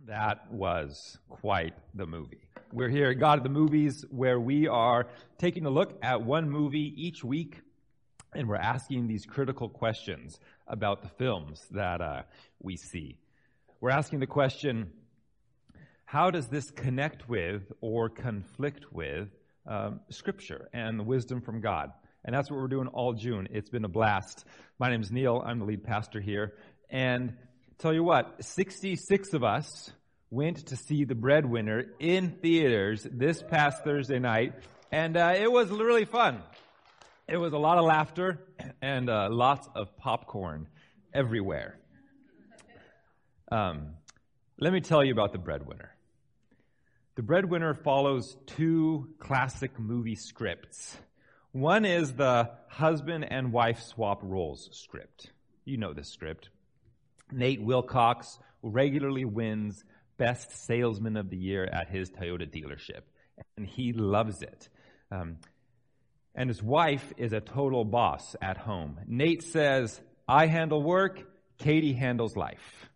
That was quite the movie. We're here at God of the Movies, where we are taking a look at one movie each week, and we're asking these critical questions about the films that we see. We're asking the question, how does this connect with or conflict with Scripture and the wisdom from God? And that's what we're doing all June. It's been a blast. My name's Neil. I'm the lead pastor here. And tell you what, 66 of us went to see The Breadwinner in theaters this past Thursday night, and it was really fun. It was a lot of laughter and lots of popcorn everywhere. Let me tell you about The Breadwinner. The Breadwinner follows two classic movie scripts. One is the husband and wife swap roles script. You know this script. Nate Wilcox regularly wins Best Salesman of the Year at his Toyota dealership, and he loves it. And his wife is a total boss at home. Nate says, I handle work, Katie handles life.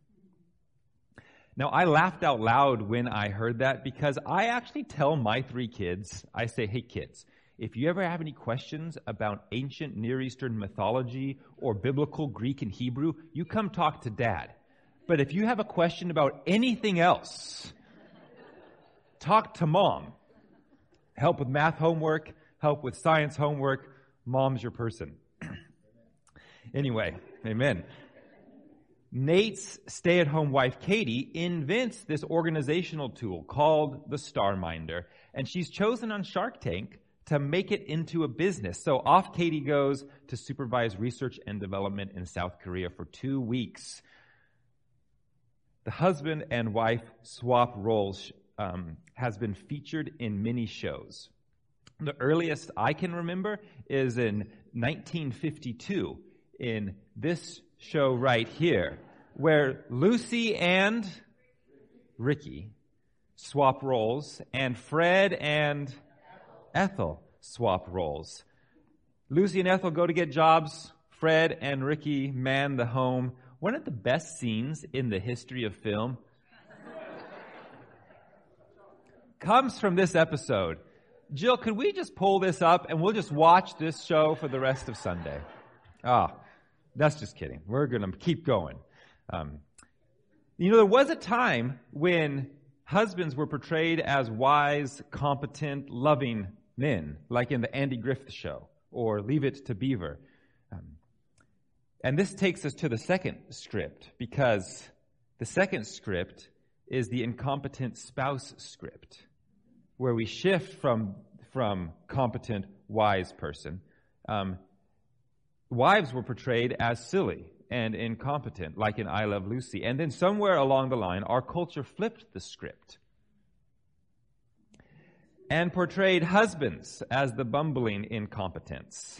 Now, I laughed out loud when I heard that because I actually tell my three kids, I say, hey kids, if you ever have any questions about ancient Near Eastern mythology or biblical Greek and Hebrew, you come talk to Dad. But if you have a question about anything else, talk to Mom. Help with math homework, help with science homework, Mom's your person. Anyway, amen. Nate's stay-at-home wife, Katie, invents this organizational tool called the StarMinder, and she's chosen on Shark Tank to make it into a business. So off Katie goes to supervise research and development in South Korea for 2 weeks. The husband and wife swap roles has been featured in many shows. The earliest I can remember is in 1952 in this show right here, where Lucy and Ricky swap roles, and Fred and Ethel swap roles. Lucy and Ethel go to get jobs. Fred and Ricky man the home. One of the best scenes in the history of film comes from this episode. Jill, could we just pull this up and we'll just watch this show for the rest of Sunday? That's just kidding. We're going to keep going. There was a time when husbands were portrayed as wise, competent, loving men, like in the Andy Griffith Show or Leave It to Beaver. And this takes us to the second script, because the second script is the incompetent spouse script, where we shift from competent, wise person. Wives were portrayed as silly and incompetent, like in I Love Lucy. And then somewhere along the line, our culture flipped the script and portrayed husbands as the bumbling incompetents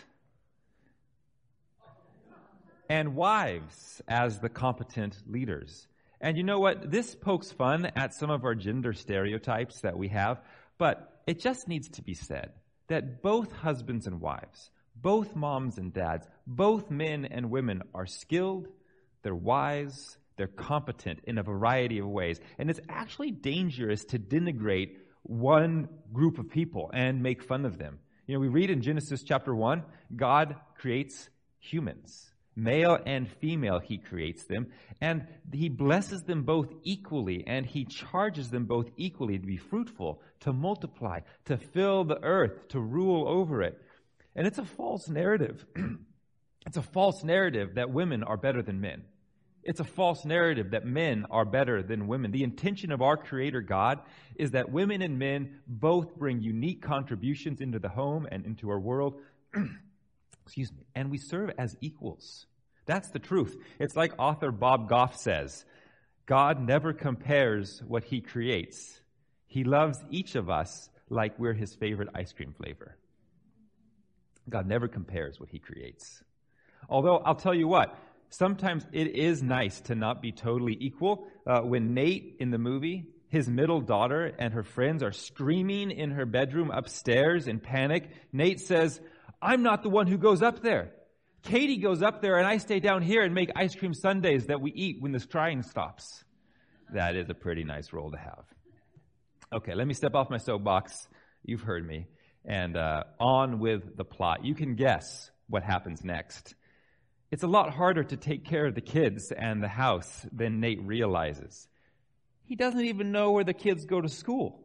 and wives as the competent leaders. And you know what? This pokes fun at some of our gender stereotypes that we have, but it just needs to be said that both husbands and wives, both moms and dads, both men and women are skilled, they're wise, they're competent in a variety of ways. And it's actually dangerous to denigrate one group of people and make fun of them. We read in Genesis chapter 1, God creates humans. Male and female, he creates them, and he blesses them both equally, and he charges them both equally to be fruitful, to multiply, to fill the earth, to rule over it. And it's a false narrative. It's a false narrative that women are better than men. It's a false narrative that men are better than women. The intention of our Creator God is that women and men both bring unique contributions into the home and into our world. And we serve as equals. That's the truth. It's like author Bob Goff says, God never compares what he creates. He loves each of us like we're his favorite ice cream flavor. God never compares what he creates. Although, I'll tell you what, sometimes it is nice to not be totally equal. When Nate, in the movie, his middle daughter and her friends are screaming in her bedroom upstairs in panic, Nate says, I'm not the one who goes up there. Katie goes up there and I stay down here and make ice cream sundaes that we eat when this crying stops. That is a pretty nice role to have. Okay, let me step off my soapbox. You've heard me. And on with the plot. You can guess what happens next. It's a lot harder to take care of the kids and the house than Nate realizes. He doesn't even know where the kids go to school.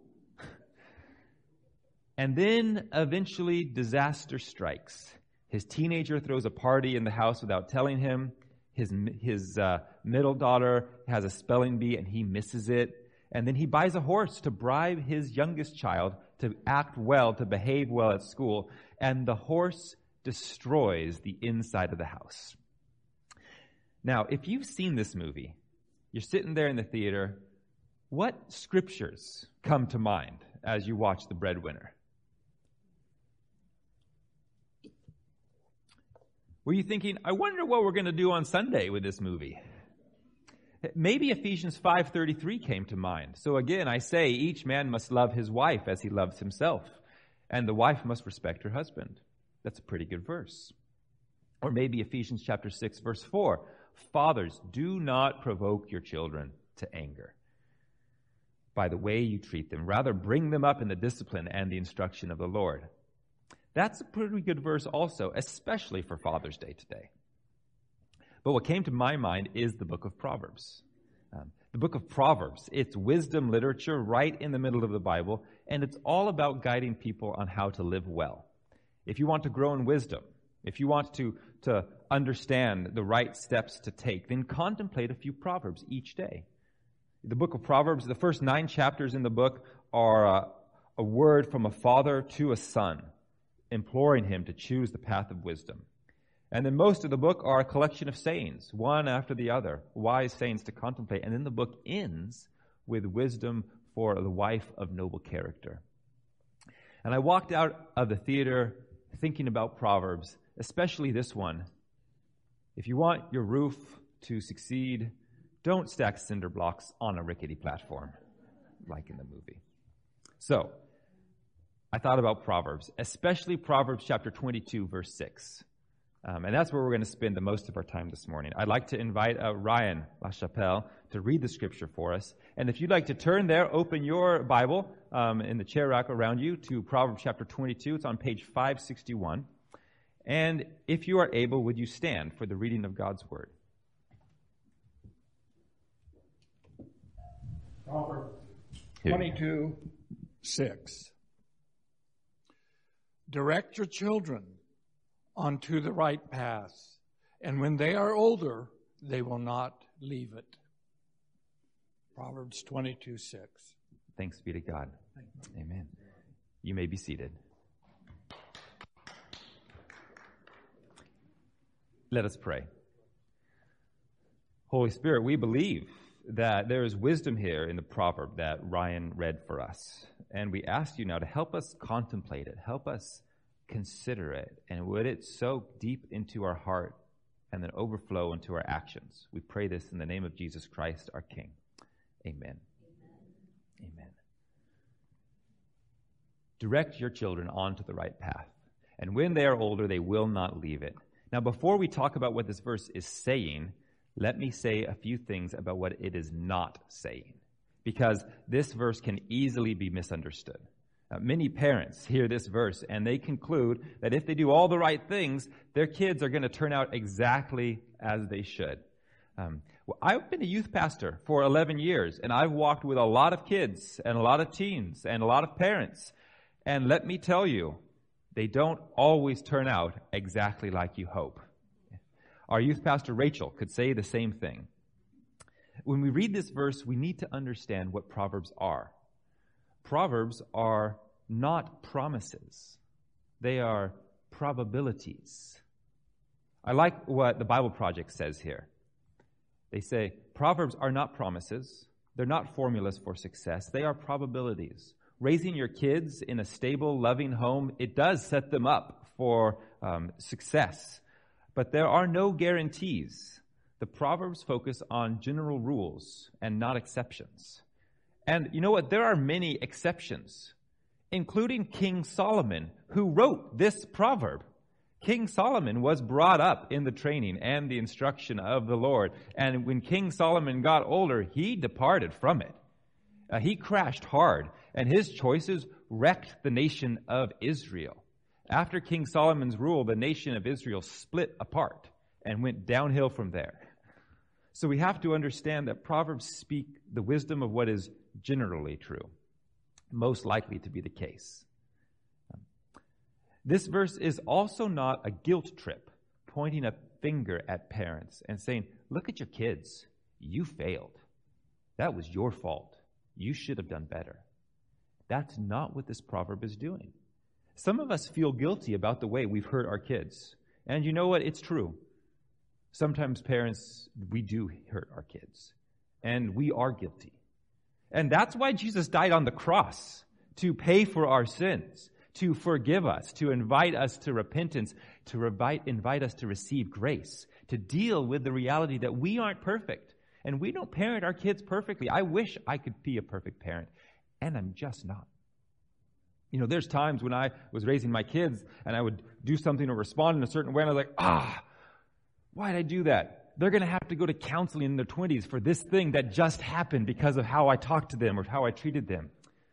And then eventually disaster strikes. His teenager throws a party in the house without telling him. His middle daughter has a spelling bee and he misses it. And then he buys a horse to bribe his youngest child to act well, to behave well at school. And the horse destroys the inside of the house. Now, if you've seen this movie, you're sitting there in the theater, what scriptures come to mind as you watch The Breadwinner? Were you thinking, I wonder what we're going to do on Sunday with this movie? Maybe Ephesians 5:33 came to mind. So again, I say, each man must love his wife as he loves himself, and the wife must respect her husband. That's a pretty good verse. Or maybe Ephesians chapter 6, verse 4. Fathers, do not provoke your children to anger by the way you treat them. Rather, bring them up in the discipline and the instruction of the Lord. That's a pretty good verse also, especially for Father's Day today. But what came to my mind is the book of Proverbs. The book of Proverbs, it's wisdom literature right in the middle of the Bible, and it's all about guiding people on how to live well. If you want to grow in wisdom, if you want to understand the right steps to take, then contemplate a few Proverbs each day. The book of Proverbs, the first 9 chapters in the book are a word from a father to a son, imploring him to choose the path of wisdom. And then most of the book are a collection of sayings, one after the other, wise sayings to contemplate. And then the book ends with wisdom for the wife of noble character. And I walked out of the theater thinking about Proverbs, especially this one. If you want your roof to succeed, don't stack cinder blocks on a rickety platform, like in the movie. So, I thought about Proverbs, especially Proverbs chapter 22, verse 6. And that's where we're going to spend the most of our time this morning. I'd like to invite Ryan LaChapelle to read the scripture for us. And if you'd like to turn there, open your Bible in the chair rack around you to Proverbs chapter 22. It's on page 561. And if you are able, would you stand for the reading of God's word? Proverbs 22:6. Direct your children onto the right path, and when they are older, they will not leave it. Proverbs 22:6. Thanks be to God. Amen. You may be seated. Let us pray. Holy Spirit, we believe that there is wisdom here in the proverb that Ryan read for us. And we ask you now to help us contemplate it, help us consider it, and would it soak deep into our heart and then overflow into our actions. We pray this in the name of Jesus Christ, our King. Amen. Amen. Direct your children onto the right path, and when they are older, they will not leave it. Now, before we talk about what this verse is saying, let me say a few things about what it is not saying, because this verse can easily be misunderstood. Many parents hear this verse and they conclude that if they do all the right things, their kids are going to turn out exactly as they should. I've been a youth pastor for 11 years, and I've walked with a lot of kids and a lot of teens and a lot of parents. And let me tell you, they don't always turn out exactly like you hope. Our youth pastor, Rachel, could say the same thing. When we read this verse, we need to understand what Proverbs are. Proverbs are not promises. They are probabilities. I like what the Bible Project says here. They say, Proverbs are not promises. They're not formulas for success. They are probabilities. Raising your kids in a stable, loving home, it does set them up for success. But there are no guarantees. The Proverbs focus on general rules and not exceptions. And you know what? There are many exceptions, including King Solomon, who wrote this proverb. King Solomon was brought up in the training and the instruction of the Lord. And when King Solomon got older, he departed from it. He crashed hard, and his choices wrecked the nation of Israel. After King Solomon's rule, the nation of Israel split apart and went downhill from there. So we have to understand that Proverbs speak the wisdom of what is generally true, most likely to be the case. This verse is also not a guilt trip, pointing a finger at parents and saying, look at your kids. You failed. That was your fault. You should have done better. That's not what this proverb is doing. Some of us feel guilty about the way we've hurt our kids. And you know what? It's true. Sometimes parents, we do hurt our kids. And we are guilty. And that's why Jesus died on the cross, to pay for our sins, to forgive us, to invite us to repentance, to invite us to receive grace, to deal with the reality that we aren't perfect. And we don't parent our kids perfectly. I wish I could be a perfect parent, and I'm just not. You know, there's times when I was raising my kids and I would do something or respond in a certain way, and I was like, why did I do that? They're going to have to go to counseling in their 20s for this thing that just happened because of how I talked to them or how I treated them.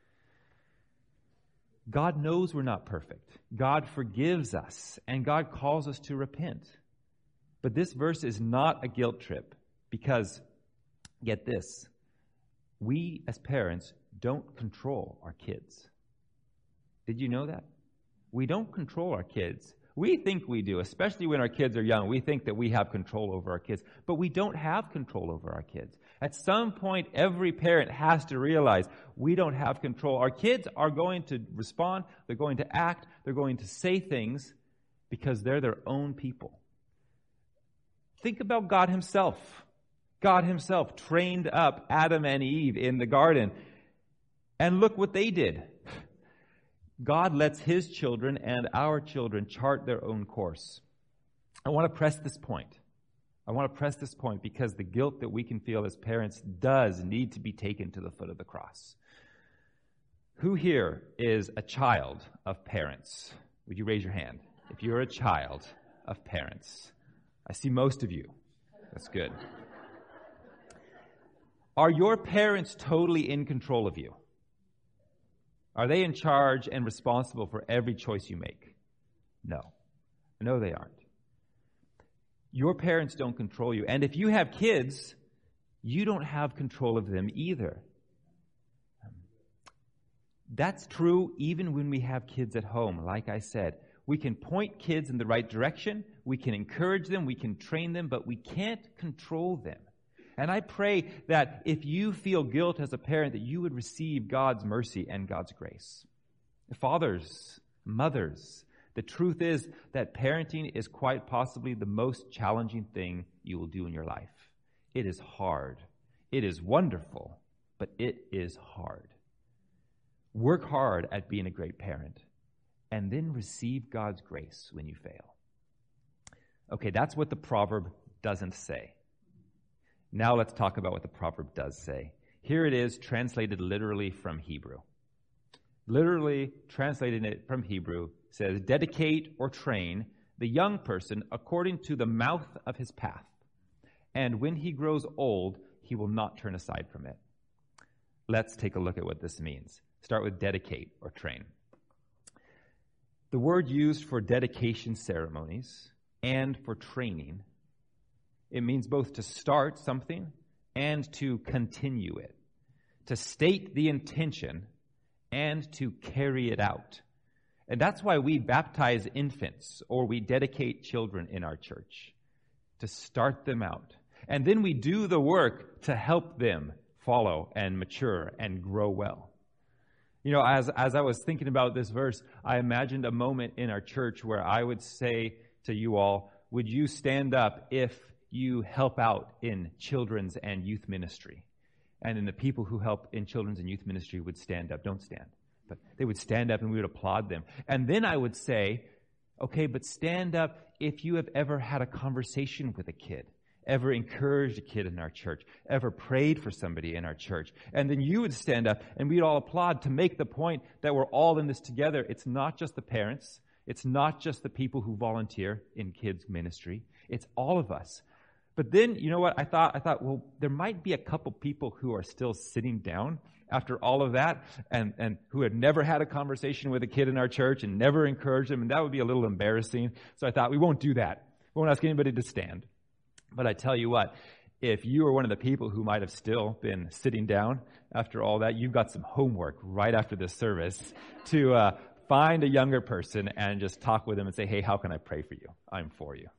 God knows we're not perfect. God forgives us, and God calls us to repent. But this verse is not a guilt trip because, get this, we as parents don't control our kids. Did you know that? We don't control our kids. We think we do, especially when our kids are young. We think that we have control over our kids, but we don't have control over our kids. At some point, every parent has to realize we don't have control. Our kids are going to respond, they're going to act, they're going to say things because they're their own people. Think about God Himself. God Himself trained up Adam and Eve in the garden, and look what they did. God lets His children and our children chart their own course. I want to press this point. Because the guilt that we can feel as parents does need to be taken to the foot of the cross. Who here is a child of parents? Would you raise your hand if you're a child of parents? I see most of you. That's good. Are your parents totally in control of you? Are they in charge and responsible for every choice you make? No. No, they aren't. Your parents don't control you. And if you have kids, you don't have control of them either. That's true even when we have kids at home. Like I said, we can point kids in the right direction. We can encourage them. We can train them, but we can't control them. And I pray that if you feel guilt as a parent, that you would receive God's mercy and God's grace. Fathers, mothers, the truth is that parenting is quite possibly the most challenging thing you will do in your life. It is hard. It is wonderful, but it is hard. Work hard at being a great parent, and then receive God's grace when you fail. Okay, that's what the proverb doesn't say. Now let's talk about what the proverb does say. Here it is, translated literally from Hebrew. Literally translating it from Hebrew says, dedicate or train the young person according to the mouth of his path. And when he grows old, he will not turn aside from it. Let's take a look at what this means. Start with dedicate or train. The word used for dedication ceremonies and for training, it means both to start something and to continue it, to state the intention and to carry it out. And that's why we baptize infants or we dedicate children in our church, to start them out. And then we do the work to help them follow and mature and grow well. You know, as I was thinking about this verse, I imagined a moment in our church where I would say to you all, would you stand up if you help out in children's and youth ministry? And then the people who help in children's and youth ministry would stand up. Don't stand. But they would stand up and we would applaud them. And then I would say, okay, but stand up if you have ever had a conversation with a kid, ever encouraged a kid in our church, ever prayed for somebody in our church. And then you would stand up and we'd all applaud to make the point that we're all in this together. It's not just the parents. It's not just the people who volunteer in kids ministry. It's all of us. But then, you know what? I thought, well, there might be a couple people who are still sitting down after all of that and who had never had a conversation with a kid in our church and never encouraged them, and that would be a little embarrassing. So I thought, we won't do that. We won't ask anybody to stand. But I tell you what, if you are one of the people who might have still been sitting down after all that, you've got some homework right after this service to find a younger person and just talk with them and say, hey, how can I pray for you? I'm for you.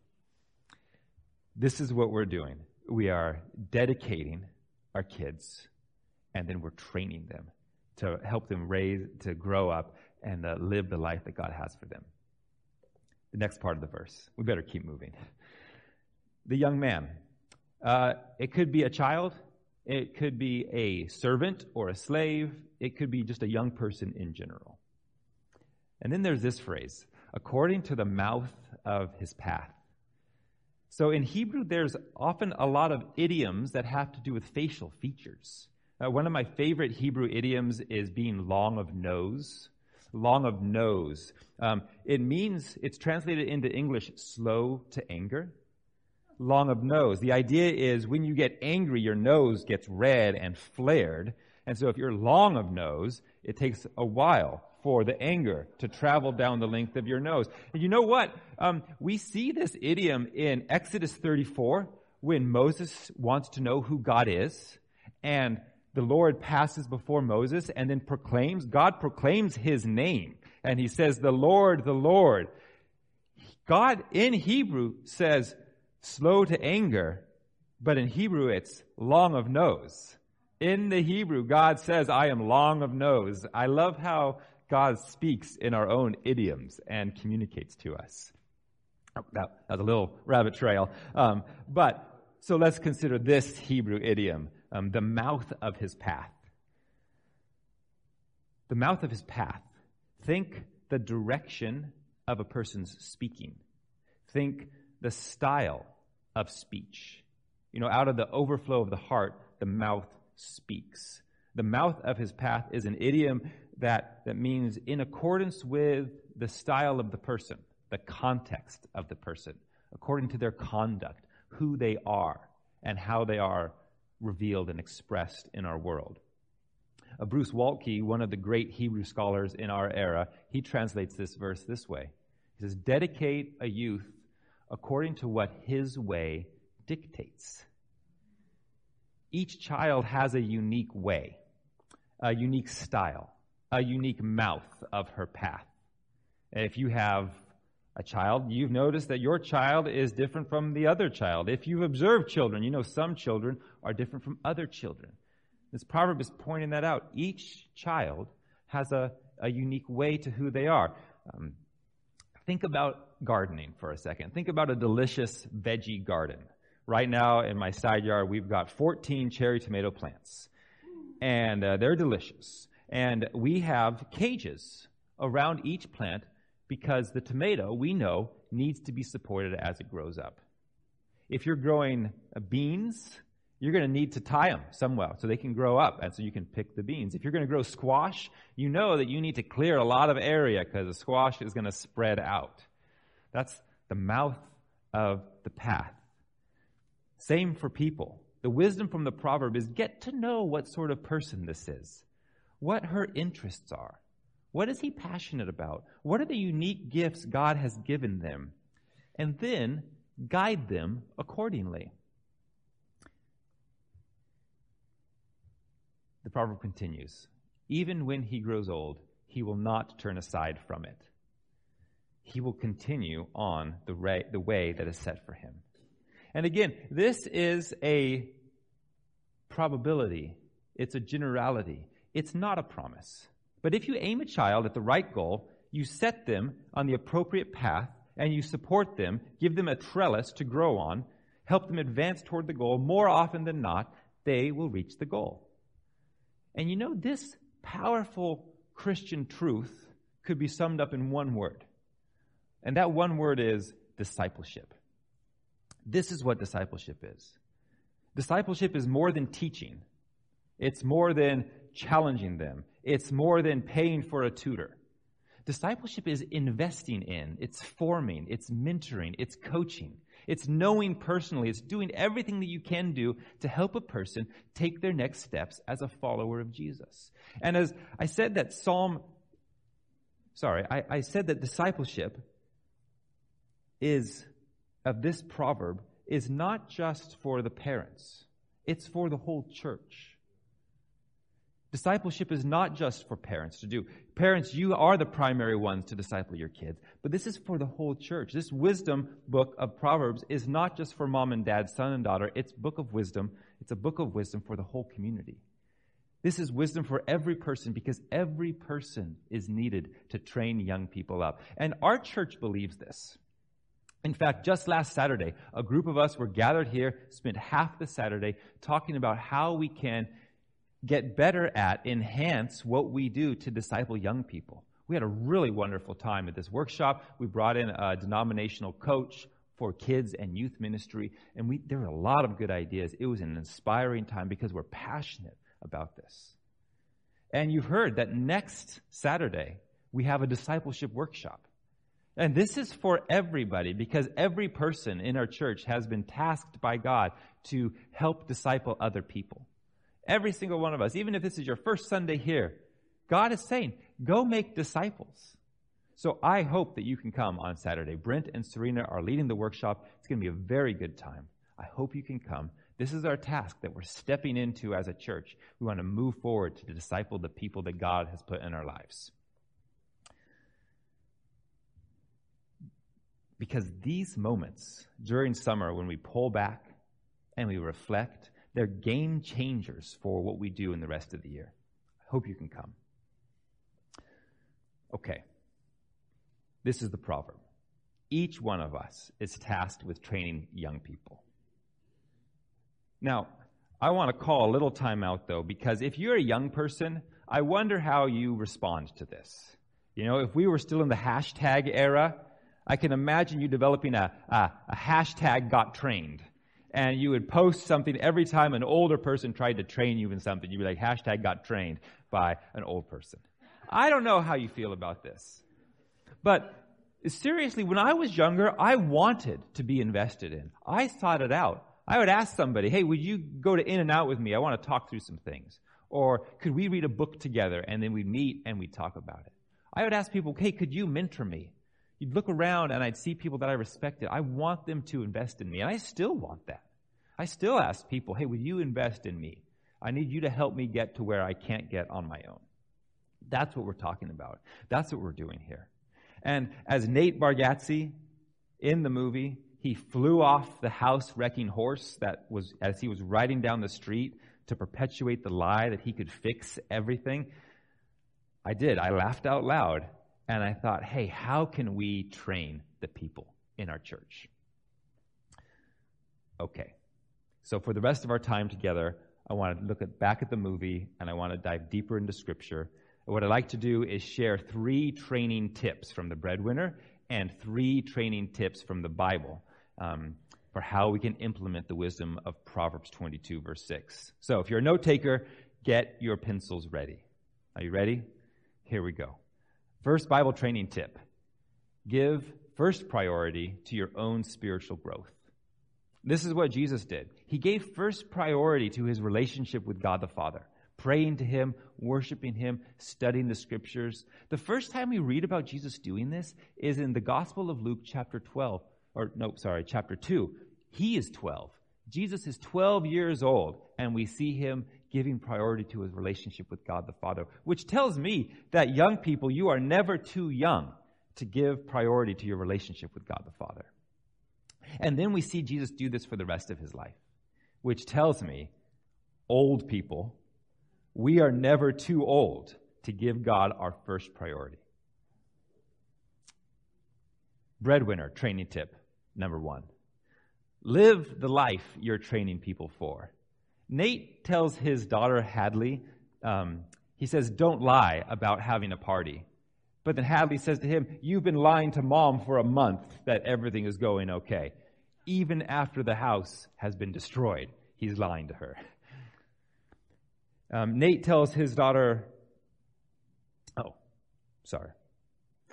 This is what we're doing. We are dedicating our kids, and then we're training them to help them to grow up and live the life that God has for them. The next part of the verse. We better keep moving. The young man. It could be a child. It could be a servant or a slave. It could be just a young person in general. And then there's this phrase, according to the mouth of his path. So in Hebrew, there's often a lot of idioms that have to do with facial features. One of my favorite Hebrew idioms is being long of nose. Long of nose. It means, it's translated into English, slow to anger. Long of nose. The idea is when you get angry, your nose gets red and flared. And so if you're long of nose, it takes a while for the anger to travel down the length of your nose. And you know what? We see this idiom in Exodus 34 when Moses wants to know who God is, and the Lord passes before Moses and then God proclaims his name, and he says, the Lord, the Lord. God in Hebrew says slow to anger, but in Hebrew it's long of nose. In the Hebrew, God says, I am long of nose. I love how God speaks in our own idioms and communicates to us. That was a little rabbit trail. So let's consider this Hebrew idiom, the mouth of his path. The mouth of his path. Think the direction of a person's speaking. Think the style of speech. Out of the overflow of the heart, the mouth speaks. The mouth of his path is an idiom that means in accordance with the style of the person, the context of the person, according to their conduct, who they are, and how they are revealed and expressed in our world. Bruce Waltke, one of the great Hebrew scholars in our era, he translates this verse this way. He says, dedicate a youth according to what his way dictates. Each child has a unique way, a unique style, a unique mouth of her path. If you have a child, you've noticed that your child is different from the other child. If you've observed children, you know some children are different from other children. This proverb is pointing that out. Each child has a unique way to who they are. Think about gardening for a second. Think about a delicious veggie garden. Right now in my side yard, we've got 14 cherry tomato plants, and they're delicious. And we have cages around each plant because the tomato, we know, needs to be supported as it grows up. If you're growing beans, you're going to need to tie them somewhere so they can grow up and so you can pick the beans. If you're going to grow squash, you know that you need to clear a lot of area because the squash is going to spread out. That's the mouth of the path. Same for people. The wisdom from the proverb is get to know what sort of person this is, what her interests are. What is he passionate about? What are the unique gifts God has given them? And then guide them accordingly. The proverb continues, even when he grows old, he will not turn aside from it. He will continue on the way that is set for him. And again, this is a probability. It's a generality. It's not a promise. But if you aim a child at the right goal, you set them on the appropriate path, and you support them, give them a trellis to grow on, help them advance toward the goal, more often than not, they will reach the goal. And you know, this powerful Christian truth could be summed up in one word. And that one word is discipleship. This is what discipleship is. Discipleship is more than teaching. It's more than challenging them. It's more than paying for a tutor. Discipleship is investing in, it's forming, it's mentoring, it's coaching. It's knowing personally, it's doing everything that you can do to help a person take their next steps as a follower of Jesus. And as I said that I said that discipleship of this proverb is not just for the parents. It's for the whole church. Discipleship is not just for parents to do. Parents, you are the primary ones to disciple your kids, but this is for the whole church. This wisdom book of Proverbs is not just for mom and dad, son and daughter. It's a book of wisdom. It's a book of wisdom for the whole community. This is wisdom for every person because every person is needed to train young people up. And our church believes this. In fact, just last Saturday, a group of us were gathered here, spent half the Saturday talking about how we can get better at, enhance what we do to disciple young people. We had a really wonderful time at this workshop. We brought in a denominational coach for kids and youth ministry, and there were a lot of good ideas. It was an inspiring time because we're passionate about this. And you've heard that next Saturday, we have a discipleship workshop. And this is for everybody because every person in our church has been tasked by God to help disciple other people. Every single one of us, even if this is your first Sunday here, God is saying, go make disciples. So I hope that you can come on Saturday. Brent and Serena are leading the workshop. It's going to be a very good time. I hope you can come. This is our task that we're stepping into as a church. We want to move forward to disciple the people that God has put in our lives. Because these moments during summer when we pull back and we reflect, they're game changers for what we do in the rest of the year. I hope you can come. Okay. This is the proverb. Each one of us is tasked with training young people. Now, I want to call a little time out, though, because if you're a young person, I wonder how you respond to this. You know, if we were still in the hashtag era, I can imagine you developing a hashtag got trained. And you would post something every time an older person tried to train you in something. You'd be like, hashtag got trained by an old person. I don't know how you feel about this. But seriously, when I was younger, I wanted to be invested in. I thought it out. I would ask somebody, hey, would you go to In-N-Out with me? I want to talk through some things. Or could we read a book together and then we'd meet and we'd talk about it? I would ask people, hey, could you mentor me? You'd look around and I'd see people that I respected. I want them to invest in me. And I still want that. I still ask people, hey, will you invest in me? I need you to help me get to where I can't get on my own. That's what we're talking about. That's what we're doing here. And as Nate Bargatze in the movie, he flew off the house-wrecking horse as he was riding down the street to perpetuate the lie that he could fix everything. I did. I laughed out loud. And I thought, hey, how can we train the people in our church? Okay. So for the rest of our time together, I want to look back at the movie, and I want to dive deeper into Scripture. What I'd like to do is share 3 training tips from the Breadwinner and 3 training tips from the Bible for how we can implement the wisdom of Proverbs 22, verse 6. So if you're a note taker, get your pencils ready. Are you ready? Here we go. First Bible training tip. Give first priority to your own spiritual growth. This is what Jesus did. He gave first priority to his relationship with God the Father, praying to him, worshiping him, studying the Scriptures. The first time we read about Jesus doing this is in the Gospel of Luke chapter 2. He is 12. Jesus is 12 years old, and we see him giving priority to his relationship with God the Father, which tells me that young people, you are never too young to give priority to your relationship with God the Father. And then we see Jesus do this for the rest of his life, which tells me, old people, we are never too old to give God our first priority. Breadwinner training tip number 1. Live the life you're training people for. Nate tells his daughter Hadley, he says, don't lie about having a party. But then Hadley says to him, you've been lying to mom for a month that everything is going okay. Even after the house has been destroyed, he's lying to her. Nate tells his daughter,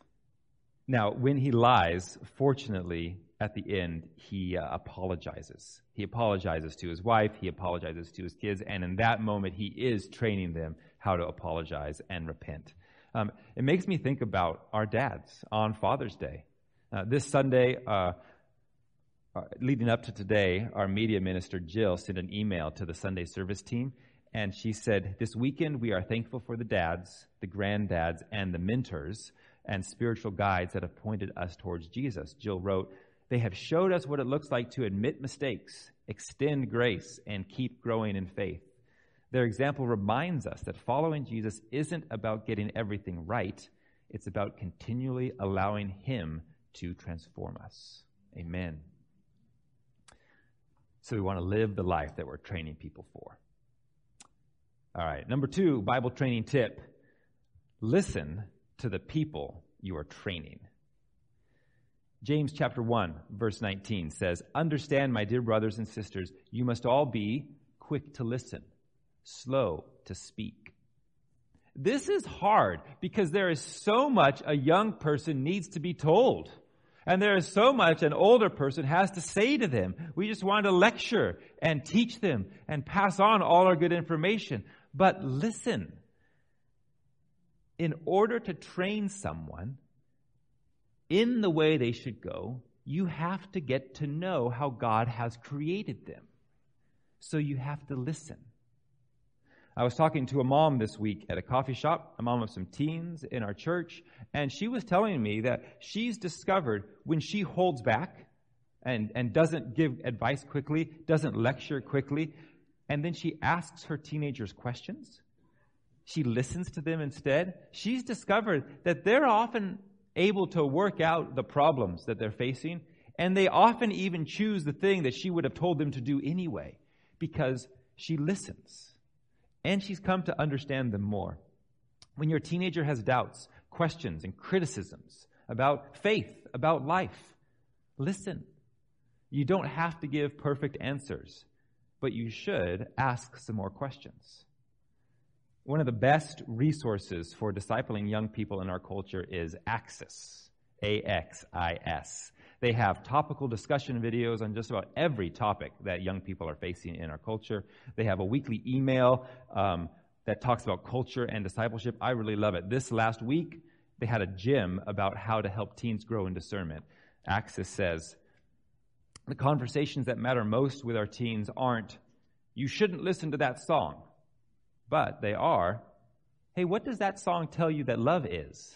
Now, when he lies, fortunately, at the end, he apologizes. He apologizes to his wife, he apologizes to his kids, and in that moment, he is training them how to apologize and repent. It makes me think about our dads on Father's Day. This Sunday, leading up to today, our media minister, Jill, sent an email to the Sunday service team, and she said, "This weekend, we are thankful for the dads, the granddads, and the mentors and spiritual guides that have pointed us towards Jesus." Jill wrote, "They have showed us what it looks like to admit mistakes, extend grace, and keep growing in faith. Their example reminds us that following Jesus isn't about getting everything right. It's about continually allowing Him to transform us." Amen. So we want to live the life that we're training people for. All right, number 2, Bible training tip. Listen to the people you are training. James chapter 1, verse 19 says, "Understand, my dear brothers and sisters, you must all be quick to listen, slow to speak." This is hard because there is so much a young person needs to be told. And there is so much an older person has to say to them. We just want to lecture and teach them and pass on all our good information. But listen, in order to train someone in the way they should go, you have to get to know how God has created them. So you have to listen. I was talking to a mom this week at a coffee shop, a mom of some teens in our church, and she was telling me that she's discovered when she holds back and doesn't give advice quickly, doesn't lecture quickly, and then she asks her teenagers questions, she listens to them instead, she's discovered that they're often able to work out the problems that they're facing, and they often even choose the thing that she would have told them to do anyway, because she listens. And she's come to understand them more. When your teenager has doubts, questions, and criticisms about faith, about life, listen. You don't have to give perfect answers, but you should ask some more questions. One of the best resources for discipling young people in our culture is Axis, A-X-I-S. They have topical discussion videos on just about every topic that young people are facing in our culture. They have a weekly email that talks about culture and discipleship. I really love it. This last week, they had a gym about how to help teens grow in discernment. Axis says, the conversations that matter most with our teens aren't, "You shouldn't listen to that song," but they are, "Hey, what does that song tell you that love is?"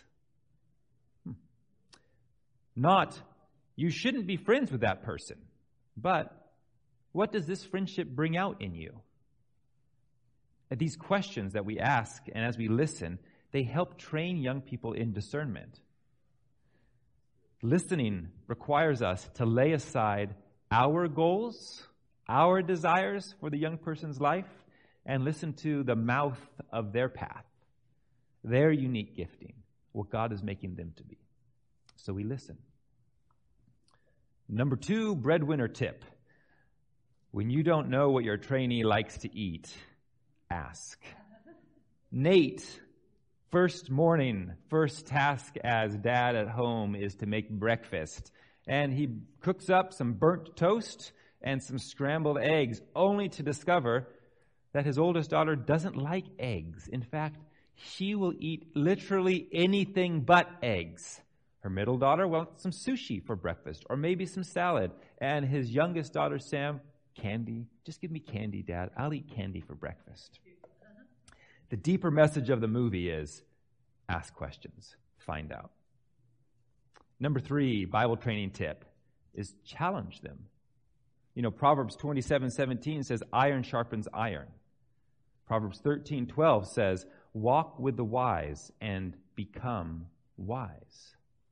Not, "You shouldn't be friends with that person," but what does this friendship bring out in you? And these questions that we ask and as we listen, they help train young people in discernment. Listening requires us to lay aside our goals, our desires for the young person's life, and listen to the mouth of their path, their unique gifting, what God is making them to be. So we listen. Number 2, breadwinner tip. When you don't know what your trainee likes to eat, ask. Nate, first task as dad at home is to make breakfast. And he cooks up some burnt toast and some scrambled eggs, only to discover that his oldest daughter doesn't like eggs. In fact, she will eat literally anything but eggs. Her middle daughter wants some sushi for breakfast, or maybe some salad. And his youngest daughter, Sam, candy. Just give me candy, Dad. I'll eat candy for breakfast. The deeper message of the movie is ask questions, find out. Number 3, Bible training tip is challenge them. You know, Proverbs 27:17 says, "Iron sharpens iron." Proverbs 13:12 says, "Walk with the wise and become wise."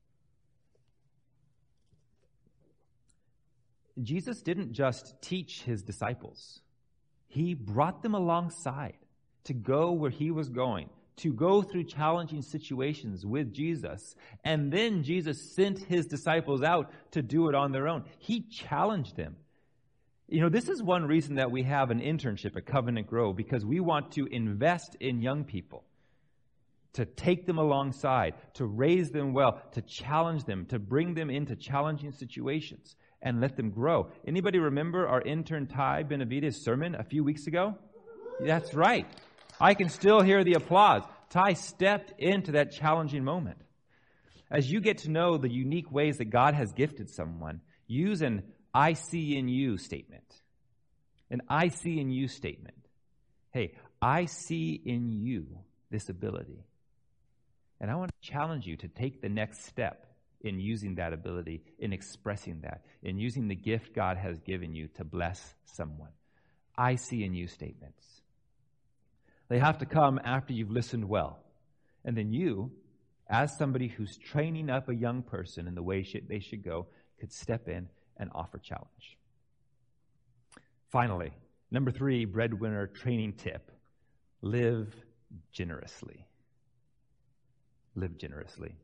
Jesus didn't just teach his disciples. He brought them alongside to go where he was going, to go through challenging situations with Jesus. And then Jesus sent his disciples out to do it on their own. He challenged them. You know, this is one reason that we have an internship at Covenant Grove, because we want to invest in young people to take them alongside, to raise them well, to challenge them, to bring them into challenging situations and let them grow. Anybody remember our intern Ty Benavides' sermon a few weeks ago? That's right. I can still hear the applause. Ty stepped into that challenging moment. As you get to know the unique ways that God has gifted someone, use an I see in you statement. An I see in you statement. Hey, I see in you this ability. And I want to challenge you to take the next step in using that ability, in expressing that, in using the gift God has given you to bless someone. I see in you statements. They have to come after you've listened well. And then you, as somebody who's training up a young person in the way they should go, could step in and offer challenge. Finally, number 3, breadwinner training tip. Live generously. Live generously.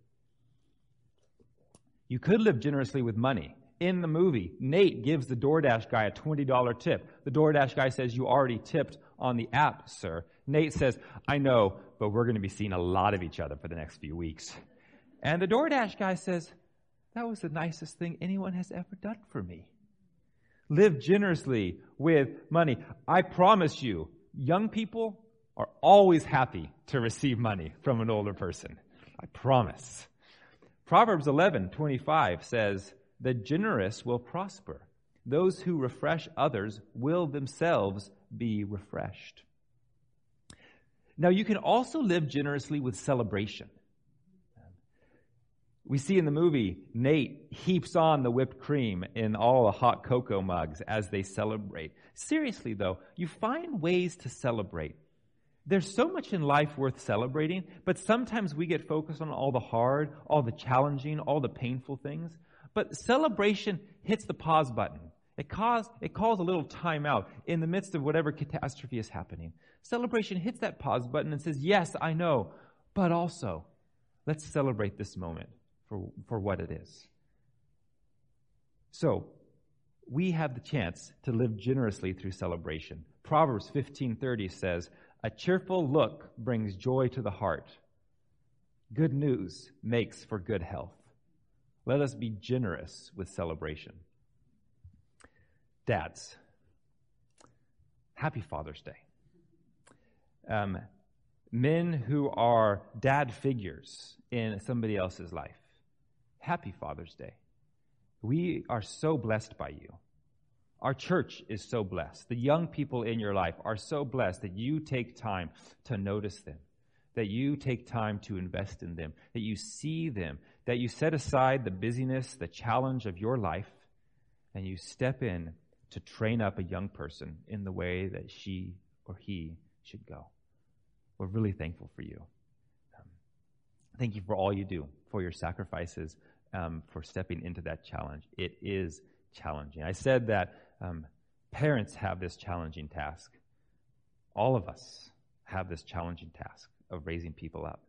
You could live generously with money. In the movie, Nate gives the DoorDash guy a $20 tip. The DoorDash guy says, "You already tipped on the app, sir." Nate says, "I know, but we're going to be seeing a lot of each other for the next few weeks." And the DoorDash guy says, "That was the nicest thing anyone has ever done for me." Live generously with money. I promise you, young people are always happy to receive money from an older person. I promise. Proverbs 11:25 says, "The generous will prosper. Those who refresh others will themselves be refreshed." Now, you can also live generously with celebration. We see in the movie, Nate heaps on the whipped cream in all the hot cocoa mugs as they celebrate. Seriously, though, you find ways to celebrate. There's so much in life worth celebrating, but sometimes we get focused on all the hard, all the challenging, all the painful things. But celebration hits the pause button. It calls a little time out in the midst of whatever catastrophe is happening. Celebration hits that pause button and says, "Yes, I know, but also let's celebrate this moment for what it is." So, we have the chance to live generously through celebration. Proverbs 15:30 says, "A cheerful look brings joy to the heart. Good news makes for good health." Let us be generous with celebration. Dads, happy Father's Day. Men who are dad figures in somebody else's life, happy Father's Day. We are so blessed by you. Our church is so blessed. The young people in your life are so blessed that you take time to notice them, that you take time to invest in them, that you see them, that you set aside the busyness, the challenge of your life, and you step in to train up a young person in the way that she or he should go. We're really thankful for you. Thank you for all you do, for your sacrifices, for stepping into that challenge. It is challenging. I said that parents have this challenging task. All of us have this challenging task of raising people up.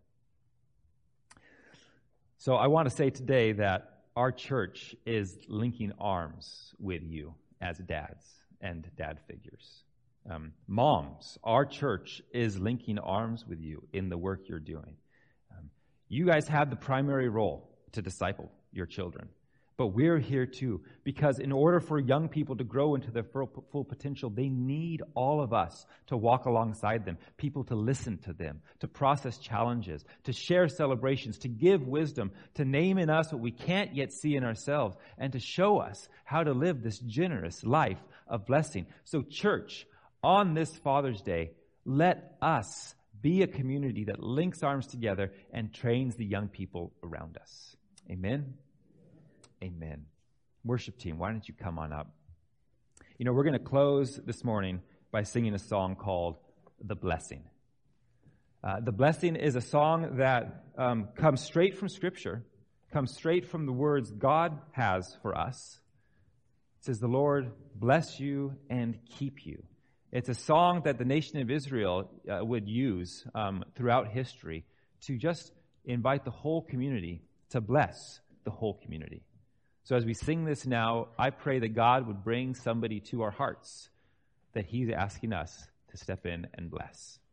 So I want to say today that our church is linking arms with you as dads and dad figures. Moms, our church is linking arms with you in the work you're doing. You guys have the primary role to disciple your children. But we're here too, because in order for young people to grow into their full potential, they need all of us to walk alongside them, people to listen to them, to process challenges, to share celebrations, to give wisdom, to name in us what we can't yet see in ourselves, and to show us how to live this generous life of blessing. So church, on this Father's Day, let us be a community that links arms together and trains the young people around us. Amen? Amen. Worship team, why don't you come on up? You know, we're going to close this morning by singing a song called The Blessing. The Blessing is a song that comes straight from Scripture, comes straight from the words God has for us. It says, "The Lord bless you and keep you." It's a song that the nation of Israel would use throughout history to just invite the whole community to bless the whole community. So as we sing this now, I pray that God would bring somebody to our hearts that He's asking us to step in and bless.